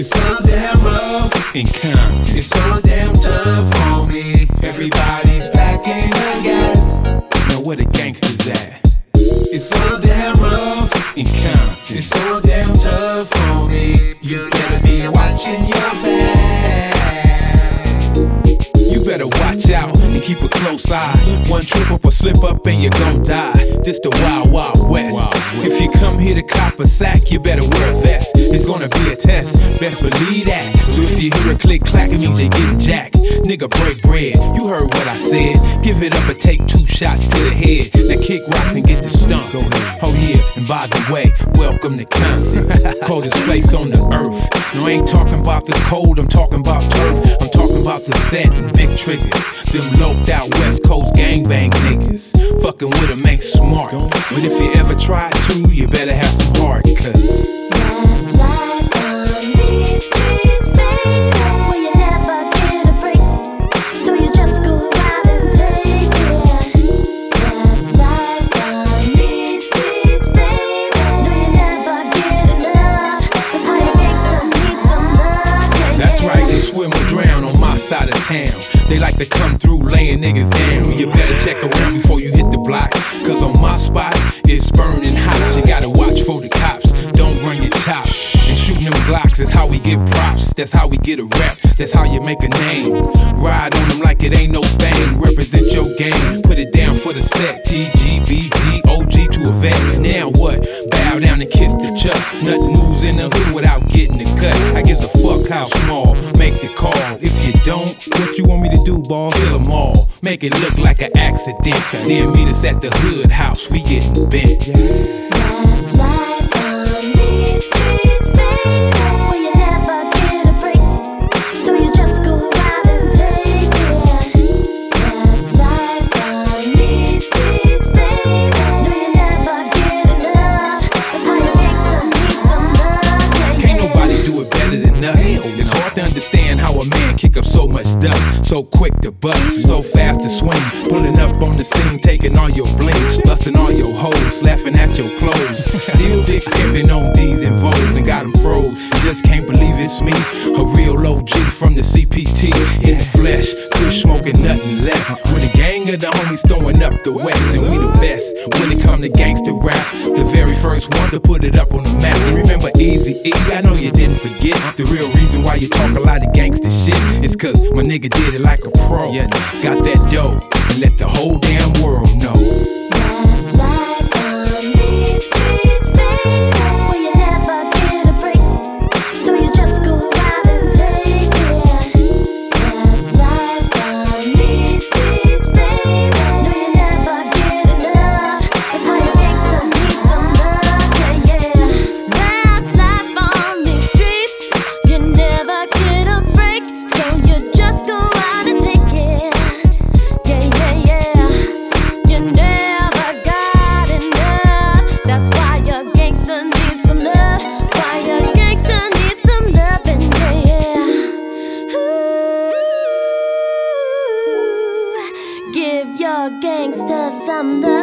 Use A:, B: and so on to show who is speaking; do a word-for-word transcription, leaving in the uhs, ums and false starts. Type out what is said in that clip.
A: It's so damn rough
B: in Compton.
A: It's so damn tough on me. Everybody's packing the gas.
B: Now where the gangsters at?
A: It's so damn rough
B: in Compton.
A: It's so damn tough on me. You better be watching your back.
B: You better watch out and keep a close eye. One trip up or slip up and you're gon' die. This the Wild Wild West.
C: Wild West.
B: If you come here to cop a sack, you better wear a vest. It's gonna be a test, best believe that. So if you hear a click clack, it means you get jacked. Nigga, break bread, you heard what I said. Give it up and take two shots to the head. Now kick rocks and get the stump. Oh yeah, and by the way, welcome to Compton. Coldest place on the earth. No, I ain't talking about the cold, I'm talking about turf. I'm talking about the set and big triggers. Them loped out West Coast gangbang niggas. Fucking with them ain't smart. But if you ever try to, you better have some heart, cause
D: that's life on these streets, baby, where you never get a break, so you just go out and take it. That's life on these streets, baby, no you never get enough. That's how your gangsta need some love. Yeah,
B: that's
D: yeah.
B: right, they swim or drown on my side of town. They like to come through laying niggas down. You better check around before you hit the block, cause on my spot, it's burning hot. You gotta watch for the cops, don't run your chops. And shooting them Glocks is how we get props. That's how we get a rap, that's how you make a name. Ride on them like it ain't no thing. Represent your game, put it down for the set. T G B G O G to a vet. Now what? Bow down and kiss the chuck. Nothing moves in the hood without getting the cut. I gives a fuck how small, make the call. If you don't, what you want me to do, boss? Kill them all, make it look like an accident. Then meet us at the hood house, we getting bent.
D: That's life on these streets, baby, where you never get a break, so you just go out and take it. That's life on these streets, baby, no you never get enough. That's how your gangsta need some love. Yeah,
B: Can't
D: yeah.
B: nobody do it better than us. It's hard to understand how a man kick up so much dust, so quick to bust, so fast to swing, pulling up on the scene, taking all your bling, busting all your hoes, laughing at your clothes. Still big pimping on D's and Vogues and got them froze. Just can't believe it's me, a real O G from the C P T in the flesh, kush smoking nothing less. With a gang of the homies throwing up the west, and we the best when it come to gangster rap. The very first one to put it up on the map. You remember Eazy-E? I know you didn't forget. The real reason why you talk a lot of gangster shit is cause my nigga did it like a pro. Got that dough and let the whole damn world know.
D: That's life on these streets, baby, where you never get a break, so you just go out and take it. That's life on these streets, baby, no you never get enough. That's how your gangsta need some love. Yeah, yeah. That's life on these streets. You never get a break, so you just go out and take it. Yeah, yeah, yeah. You never got enough. That's why your gangsta needs some love. Why your gangsta needs some loving, yeah, yeah. Ooh, give your gangsta some love.